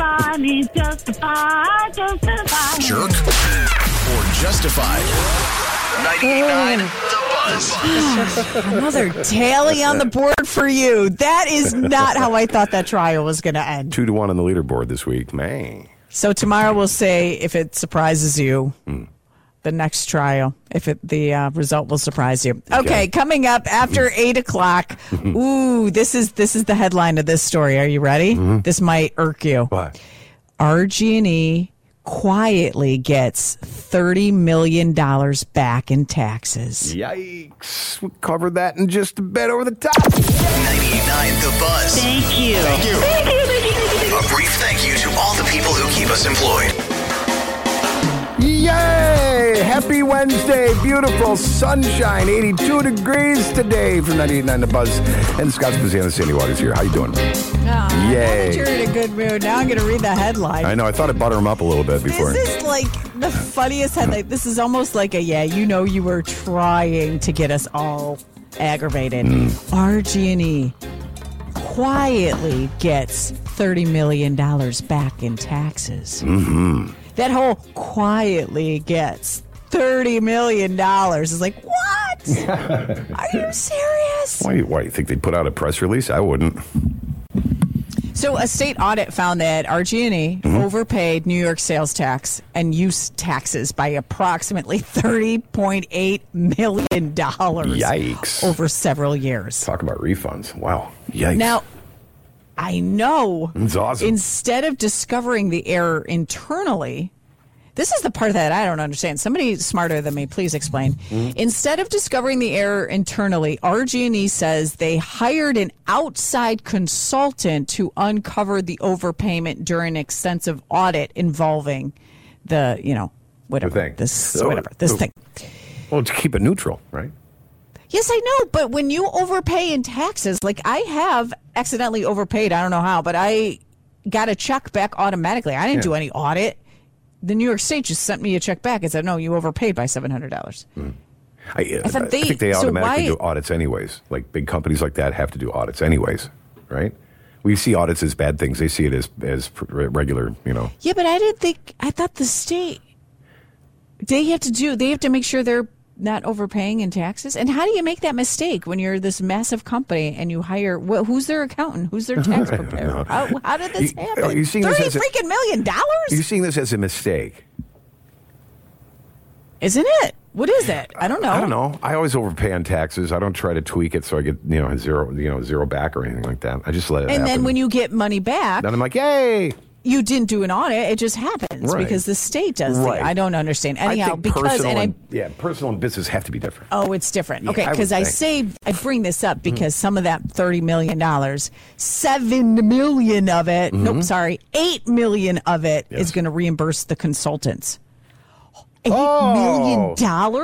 Jerk or justified? 99 The Buzz. Another tally on the board for you. That is not how I thought that trial was going to end. 2-1 on the leaderboard this week, man. So tomorrow we'll say if it surprises you. The next trial, the result will surprise you. Okay, coming up after 8 o'clock. Ooh, this is the headline of this story. Are you ready? This might irk you. What? RG&E quietly gets $30 million back in taxes. Yikes. We'll cover that in just a bit over the top. 98.9 The Buzz. Thank you. A brief thank you to all the people who keep us employed. Yay! Happy Wednesday. Beautiful sunshine. 82 degrees today from 98.9 The Buzz. And Scott Spaziano, Sandy Waters here. How you doing? Yay. Now that you're in a good mood. Now I'm going to read the headline. I know. I thought I'd butter him up a little bit before. This is like the funniest headline. This is almost like you were trying to get us all aggravated. RG&E quietly gets $30 million back in taxes. That whole quietly gets $30 million is like, what? Are you serious? Why do you think they'd put out a press release? I wouldn't. So a state audit found that RG&E overpaid New York sales tax and use taxes by approximately $30.8 million. Yikes. Over several years. Talk about refunds. Wow. Yikes. Now, I know. It's awesome. Instead of discovering the error internally, this is the part that I don't understand. Somebody smarter than me, please explain. Instead of discovering the error internally, RG&E says they hired an outside consultant to uncover the overpayment during an extensive audit involving the, this thing. Well, to keep it neutral, right? Yes, I know, but when you overpay in taxes, like I have accidentally overpaid, I don't know how, but I got a check back automatically. I didn't do any audit. The New York State just sent me a check back and said, no, you overpaid by $700. I think they automatically do audits anyways. Like big companies like that have to do audits anyways, right? We see audits as bad things. They see it as regular, Yeah, but I thought the state, they have to make sure they're not overpaying in taxes. And how do you make that mistake when you're this massive company and you hire, who's their accountant? Who's their tax preparer? How did this happen? $30 million? You're seeing this as a mistake. Isn't it? What is it? I don't know. I always overpay on taxes. I don't try to tweak it so I get zero back or anything like that. I just let it happen. And then when you get money back, then I'm like, yay. You didn't do an audit. It just happens because the state does. I don't understand. Anyhow, personal and business have to be different. Oh, it's different. Okay, because I bring this up because some of that $30 million, $7 million of it, $8 million of it is going to reimburse the consultants. $8 million?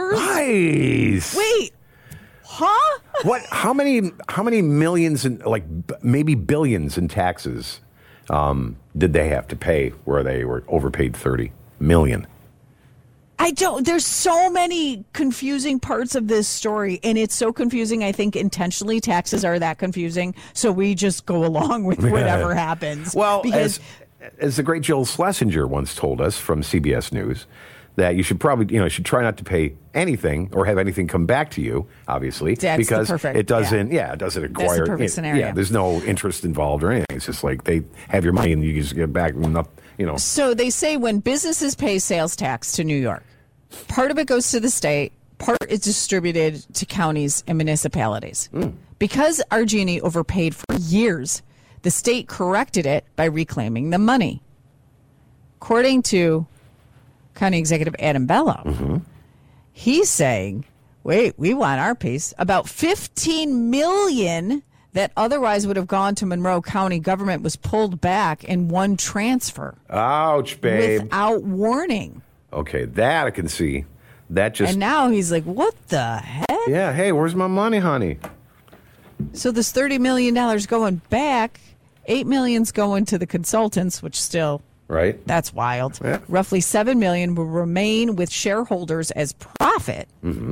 Nice. Wait. Huh? What? How many millions and maybe billions in taxes did they have to pay where they were overpaid $30 million? There's so many confusing parts of this story, and it's so confusing. I think intentionally taxes are that confusing, so we just go along with whatever happens. Well, because as the great Jill Schlesinger once told us from CBS News, that you should probably, should try not to pay anything or have anything come back to you, obviously, because it doesn't, it doesn't acquire. That's the perfect scenario. Yeah, there's no interest involved or anything. It's just like they have your money and you just get back. So they say when businesses pay sales tax to New York, part of it goes to the state, part is distributed to counties and municipalities. Because RG&E overpaid for years, the state corrected it by reclaiming the money. According to County Executive Adam Bello, he's saying, wait, we want our piece. About $15 million that otherwise would have gone to Monroe County government was pulled back in one transfer. Ouch, babe. Without warning. Okay, that I can see. And now he's like, what the heck? Yeah, hey, where's my money, honey? So this $30 million going back, $8 million's going to the consultants, which still... Right. That's wild. Yeah. Roughly $7 million will remain with shareholders as profit.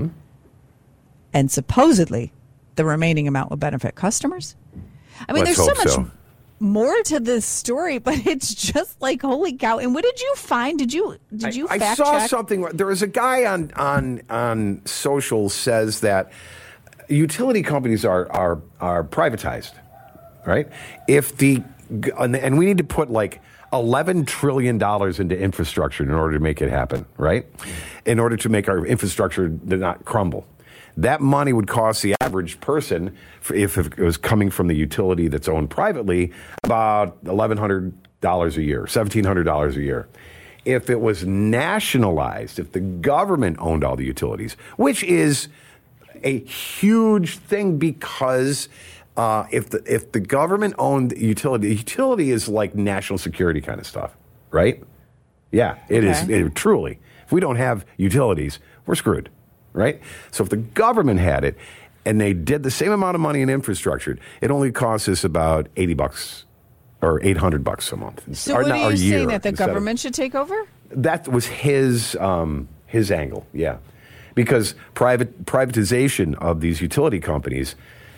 And supposedly, the remaining amount will benefit customers. I mean, there's so much more to this story, but it's just like, holy cow. And what did you find? Did you fact check? I saw something. There was a guy on social says that utility companies are privatized, right? And we need to put $11 trillion into infrastructure in order to make it happen, right? In order to make our infrastructure not crumble. That money would cost the average person, if it was coming from the utility that's owned privately, about $1,100 a year, $1,700 a year. If it was nationalized, if the government owned all the utilities, which is a huge thing because... if the government owned the utility is like national security kind of stuff, right? Yeah, it is. Truly. If we don't have utilities, we're screwed, right? So if the government had it and they did the same amount of money in infrastructure, it only costs us about $80 or $800 a month. So what are you saying, that the government should take over? That was his angle, yeah. Because privatization of these utility companies...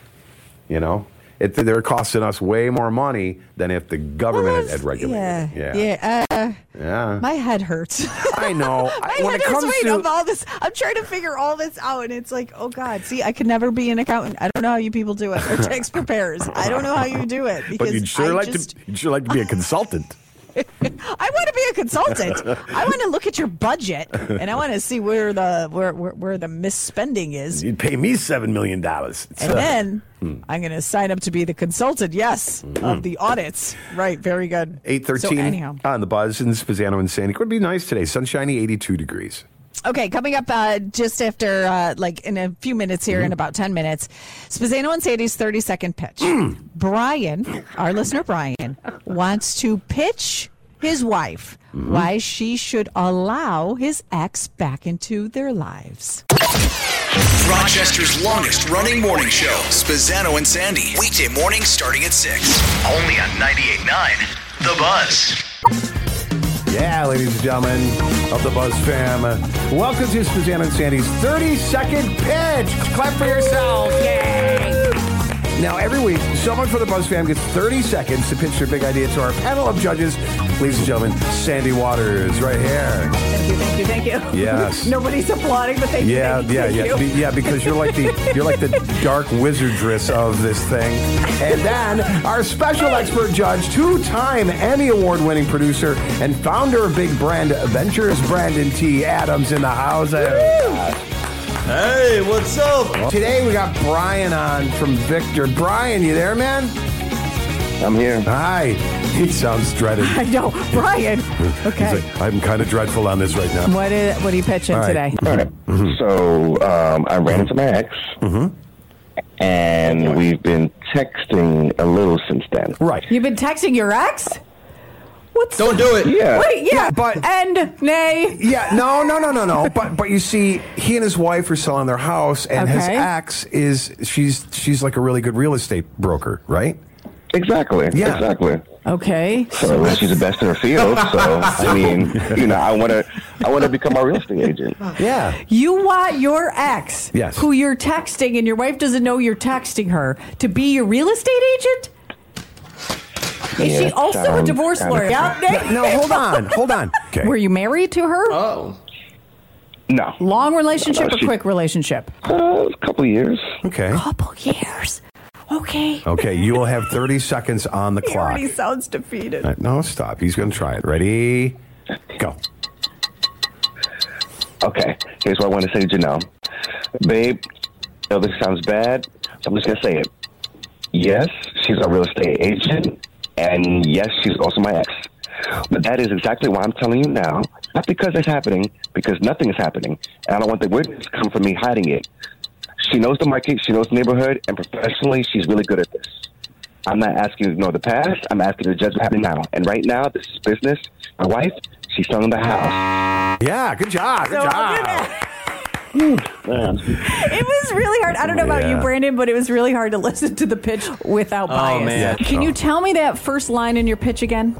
they're costing us way more money than if the government had regulated. Yeah. My head hurts. I know. My head hurts of all this. I'm trying to figure all this out, and it's like, oh God. See, I could never be an accountant. I don't know how you people do it. Or tax preparers. I don't know how you do it. But you'd sure like to be a consultant. I want to be a consultant. I want to look at your budget, and I want to see where the misspending is. You'd pay me $7 million. And then I'm going to sign up to be the consultant, of the audits. Right, very good. 8:13 on the Buzz in Spezzano and Sandy. It would be nice today. Sunshiny, 82 degrees. Okay, coming up just after, in a few minutes here, in about 10 minutes, Spezzano and Sandy's 30-second pitch. Brian, our listener Brian, wants to pitch his wife why she should allow his ex back into their lives. Rochester's longest-running morning show, Spezzano and Sandy. Weekday mornings starting at 6. Only on 98.9 The Buzz. Yeah, ladies and gentlemen of the Buzz fam, welcome to Spezzano and Sandy's 30-second pitch. Clap for yourself. Yay! Now, every week, someone for the Buzz fam gets 30 seconds to pitch their big idea to our panel of judges. Ladies and gentlemen, Sandy Waters, right here. Thank you. Yes. Nobody's applauding, but thank you. Yeah, because you're like the dark wizardress of this thing. And then our special expert judge, 2-time Emmy Award-winning producer and founder of Big Brand Ventures, Brandon T. Adams in the house. Hey, what's up? Today we got Brian on from Victor. Brian, you there, man? I'm here. Hi. He sounds dreaded. I know. Brian. Okay. He's like, I'm kind of dreadful on this right now. What are you pitching today? All right. So I ran into my ex, and we've been texting a little since then. Right. You've been texting your ex? Don't do it. Yeah. Wait, yeah, but nay. Yeah, no. But you see, he and his wife are selling their house, and his ex she's like a really good real estate broker, right? Exactly. Yeah. Exactly. Okay. So she's the best in her field. So I mean, I want to become a real estate agent. Yeah. You want your ex, yes, who you're texting, and your wife doesn't know you're texting her, to be your real estate agent? Is she also a divorce lawyer? No, hold on. Okay. Were you married to her? No. Long relationship or quick relationship? A couple years. Okay. Couple years. Okay. Okay, you will have 30 seconds on the He clock. already sounds defeated. No, stop. He's going to try it. Ready? Go. Okay, here's what I want to say to Janelle. Babe, I know this sounds bad. I'm just going to say it. Yes, she's a real estate agent, and yes, she's also my ex. But that is exactly why I'm telling you now. Not because it's happening, because nothing is happening. And I don't want the witness to come from me hiding it. She knows the market, she knows the neighborhood, and professionally, she's really good at this. I'm not asking you to know the past. I'm asking you to judge what's happening now. And right now, this is business. My wife, she's selling the house. Yeah, good job. Good job. It was really hard. I don't know about you, Brandon, but it was really hard to listen to the pitch without bias. Man. Can you tell me that first line in your pitch again?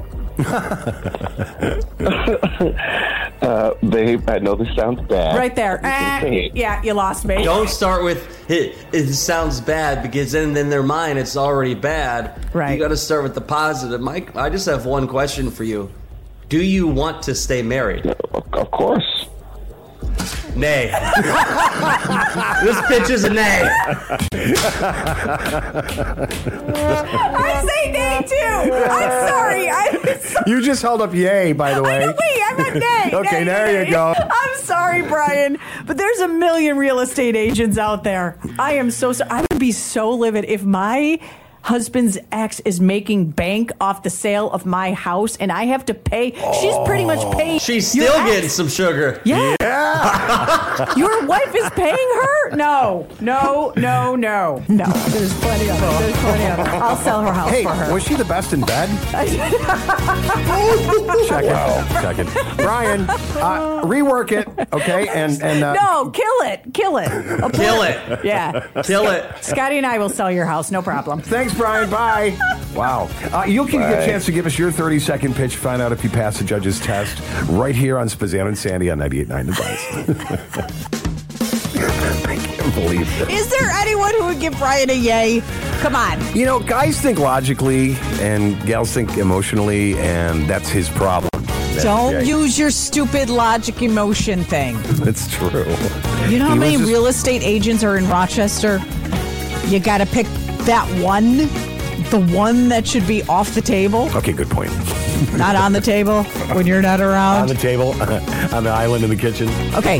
Babe, I know this sounds bad. Right there. Yeah, you lost me. Don't start with it sounds bad, because then in their mind it's already bad. Right. You got to start with the positive. Mike, I just have one question for you. Do you want to stay married? Of course. Nay. This pitch is a nay. I say nay too. I'm sorry. You just held up yay, by the way. I know, wait, I meant nay. Okay, nay, there nay. you go. I'm sorry, Brian, but there's a million real estate agents out there. I am so sorry. I would be so livid if my husband's ex is making bank off the sale of my house and I have to pay. She's pretty much paying. She's still getting some sugar. Yeah. Your wife is paying her? No. There's plenty of it. I'll sell her house Hey, for her. was she the best in bed? Check it. Brian, rework it, okay? And no, kill it. Kill it. Yeah. Kill it. Scotty and I will sell your house, no problem. Thanks, Brian. Bye. Wow. You can get a chance to give us your 30-second pitch, find out if you pass the judge's test, right here on Spazzano and Sandy on 98.9 The Buzz. I can't believe this. Is there anyone who would give Brian a yay? Come on. You know, guys think logically and gals think emotionally, and that's his problem. Don't use your stupid logic emotion thing. It's true. You know how many real estate agents are in Rochester? You got to pick that one, the one that should be off the table. Okay, good point. Not on the table when you're not around. On the table, on the island in the kitchen. Okay,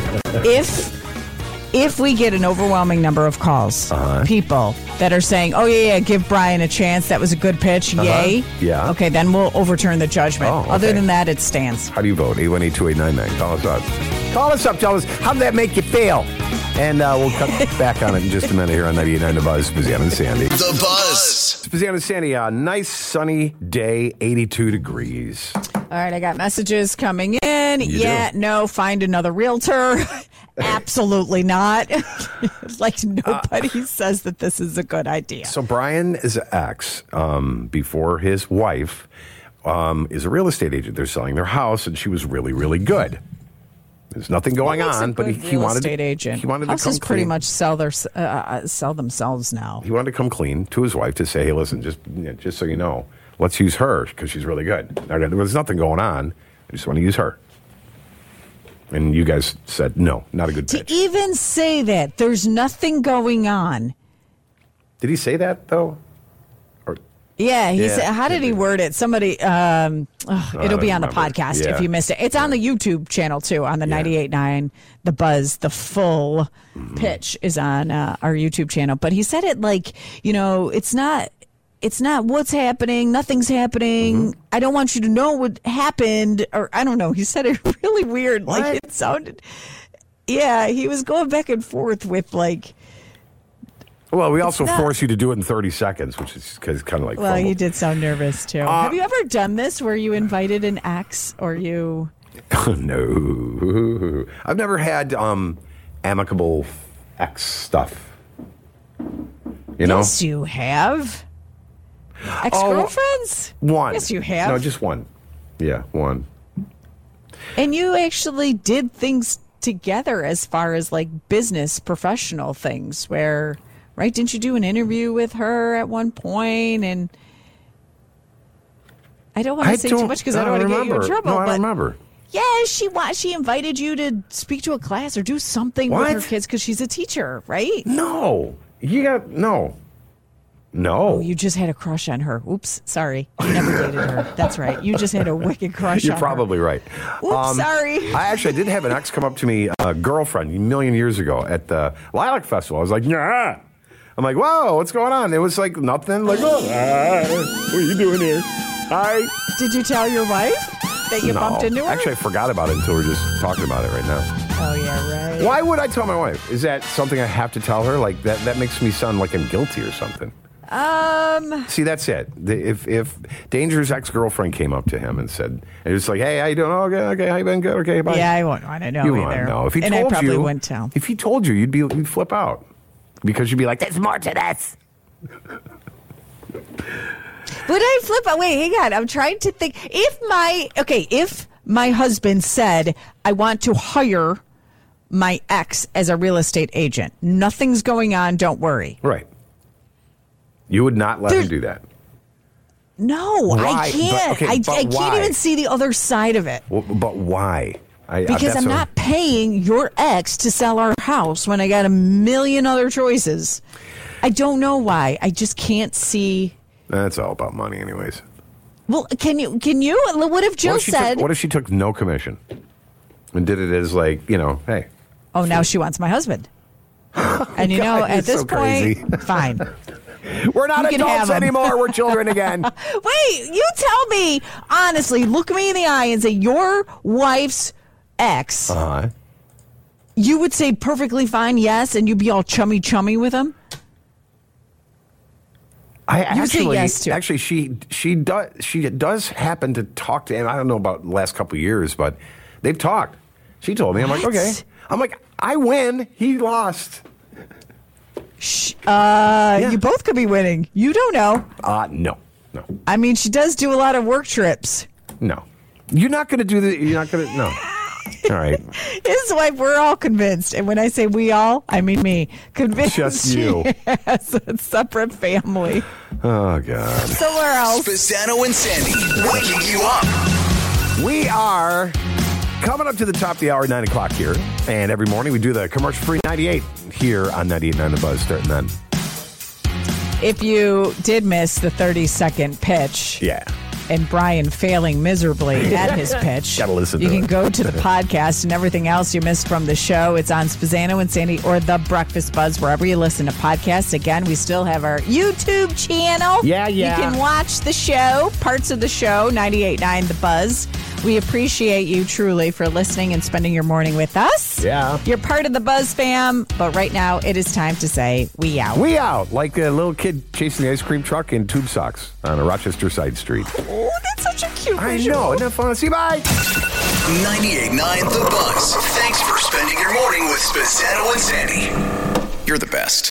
if we get an overwhelming number of calls, people that are saying, oh, yeah, give Brian a chance, that was a good pitch, yay. Yeah. Okay, then we'll overturn the judgment. Oh, okay. Other than that, it stands. How do you vote? 818-2899. Call us up. Call us up. Tell us, how did that make you feel? And we'll come back on it in just a minute here on 98.9 The Buzz. Spazzano and Sandy. The Buzz. Spazzano and Sandy, a nice sunny day, 82 degrees. All right, I got messages coming in. You do? No, find another realtor. Absolutely not. Like nobody says that this is a good idea. So Brian is an ex before his wife is a real estate agent. They're selling their house, and she was really, really good. There's nothing going on, but he wanted estate agent. He wanted Houses to come pretty clean. much sell themselves now. He wanted to come clean to his wife to say, "Hey, listen, just so you know, let's use her because she's really good." There was nothing going on. I just want to use her. And you guys said no, not a good pitch. To even say that there's nothing going on. Did he say that though? Yeah, he said. How did he word it? Somebody. It'll be on the podcast if you missed it. It's on the YouTube channel too, on the 98.9 The Buzz. The full pitch is on our YouTube channel. But he said it like, it's not it's not what's happening. Nothing's happening. I don't want you to know what happened. Or I don't know. He said it really weird. What? Like it sounded. Yeah, he was going back and forth with like. Well, we also force you to do it in 30 seconds, which is kind of like. Well, you did sound nervous too. Have you ever done this where you invited an ex or you? No, I've never had amicable ex stuff. You know? Yes, you have. Ex-girlfriends? One. Yes, you have. No, just one. Yeah, one. And you actually did things together as far as like business, professional things where, right? Didn't you do an interview with her at one point? And I don't want to say too much because I don't want to get you in trouble. No, I don't remember. Yeah, she invited you to speak to a class or do something with her kids because she's a teacher, right? No. No. Oh, you just had a crush on her. Oops, sorry. You never dated her. That's right. You just had a wicked crush on her. You're probably right. Oops, sorry. I did have an ex come up to me, a girlfriend, a million years ago at the Lilac Festival. I was like, yeah. I'm like, whoa, what's going on? It was like nothing. Like, what are you doing here? Hi. Did you tell your wife that you bumped into her? Actually, I forgot about it until we're just talking about it right now. Oh, yeah, right. Why would I tell my wife? Is that something I have to tell her? Like, that makes me sound like I'm guilty or something. See, that's it. If Danger's ex-girlfriend came up to him and said, and it's like, hey, how you doing? Oh, okay, how you been? Good, okay, bye. Yeah, I won't want to know you either. Want to know. If he and told I probably you, wouldn't tell. If he told you, you'd flip out because you'd be like, there's more to this. Would I flip out? Wait, hang on. I'm trying to think. If my husband said, I want to hire my ex as a real estate agent, nothing's going on, don't worry. Right. You would not let him do that. No, why? I can't. I can't even see the other side of it. Well, but why? Because I'm not paying your ex to sell our house when I got a million other choices. I don't know why. I just can't see. That's all about money anyways. Well, can you? What if Jill said... What if she took no commission and did it as like, hey. Oh, now she wants my husband. And God, at this point, fine. We're not adults anymore. We're children again. Wait, you tell me, honestly, look me in the eye and say your wife's ex, you would say perfectly fine, yes, and you'd be all chummy with him? Actually, she does happen to talk to him. I don't know about the last couple of years, but they've talked. She told me. I'm like, okay. I'm like, I win. He lost. You both could be winning. You don't know. No. I mean, she does do a lot of work trips. No. You're not going to do that. You're not going to. No. All right. His wife, we're all convinced. And when I say we all, I mean me. Convinced. Just you. As a separate family. Oh, God. Somewhere else. Spezzano and Sandy, waking you up. We are coming up to the top of the hour, 9 o'clock here. And every morning we do the commercial-free 98 here on 98.9 The Buzz, starting then. If you did miss the 30-second pitch. Yeah. And Brian failing miserably at his pitch. Gotta listen to it. You can go to the podcast and everything else you missed from the show. It's on Spezzano and Sandy or The Breakfast Buzz, wherever you listen to podcasts. Again, we still have our YouTube channel. Yeah. You can watch the show, parts of the show, 98.9 The Buzz. We appreciate you truly for listening and spending your morning with us. Yeah. You're part of the Buzz fam, but right now it is time to say we out. We out, like a little kid chasing the ice cream truck in tube socks on a Rochester side street. Oh, that's such a cute visual. I know. Isn't that fun? See you, bye. 98.9 The Buzz. Thanks for spending your morning with Spezzano and Sandy. You're the best.